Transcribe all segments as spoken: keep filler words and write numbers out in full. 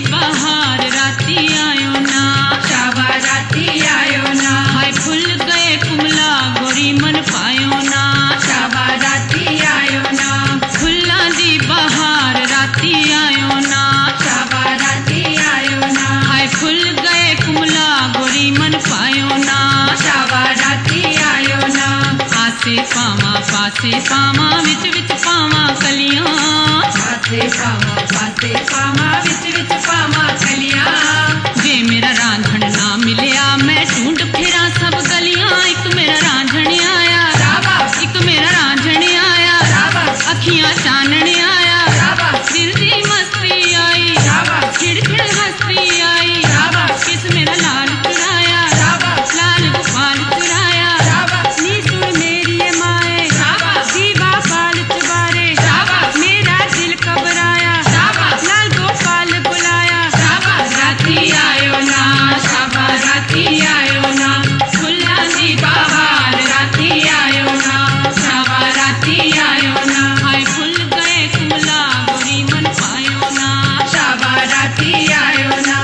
बहार राती आयो ना, शाबा राती आयो ना, हाय फुल गए कुमला गोरी मन पायो ना, शाबा राती आयो ना, फुल्ला दी बहार राती आयो ना, शाबा राती आयो ना, हाय फुल गए कुमला गोरी मन पायो ना, शाबा राती आयो ना, आसे पावा पासे पावा विच विच पावा कलियां, पासे पावा पासे पावा विच विच पावा कलियां, जे मेरा रांझण ना मिलिया मैं ढूंढ फिरा सब गलियां, एक मेरा रांझण आया, शाबा एक मेरा रांझण आया, शाबा अखियां चानने आया, शाबा दिल दी मस्ती आई, शाबा खिड़ खिड़ हंसती आई, शाबा किस मेरा लाल चुराया, शाबा लाल गोपाल चुराया, शाबा नी सुन मेरी ये माए, शाबा दीवा बाल चुबारे, शाबा मेरा दिल घबराया, शाबा लाल गोपाल बुलाया, शाबा राती आयो ना, शाबा राती आयो ना, फुल्ला दी बहार राती आयो ना, शाबा राती आयो ना, हाय फुल गए कुमला गोरी मन पायो ना, शाबा राती आयो ना,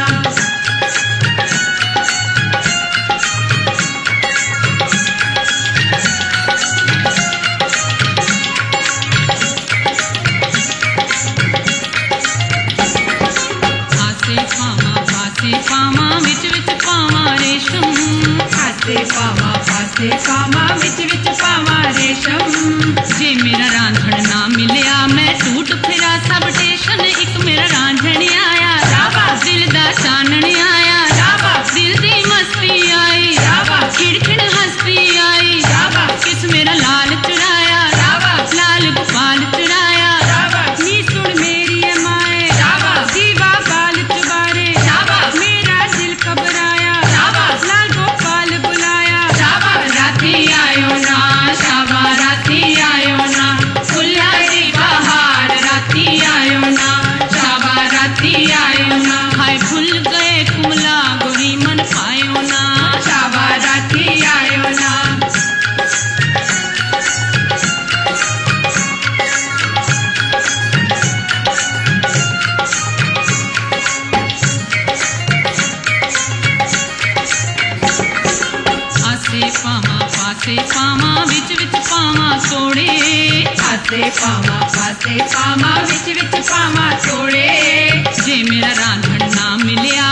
आसे पावा पासे पावा विच विच पावा रेशम, पासे पावा पासे पावा विच विच पावा रेशम, जे मेरा रांझण ना मिलिया मैं टूट फिरा सब टेशन, एक मेरा रांझण आया, शाबा दिल दा चानण आया, शाबा दिल दी मस्ती आई, शाबा खिड़ खिड़ हंसती आई, शाबा किस मेरा लाल चुराया, शाबा लाल गोपाल चुराया, शाबा नी सुन मेरी ये माए, शाबा दीवा बाल चुबारे, शाबा मेरा दिल घबराया, शाबा लाल गोपाल बुलाया, शाबा राती आयो ना, शाबा राती आयो ना, फुल्ला दी बहार राती आयो ना, शाबा राती आयो ना, हाय फुल गए कुमला गोरी मन पायो ना, शाबा राती आयो ना, आसे पावा पासे पावा विच विच पावा तोड़े, पासे पावा पासे पावा विच विच पावा तोड़े, जे मेरा रांझण ना मिलिया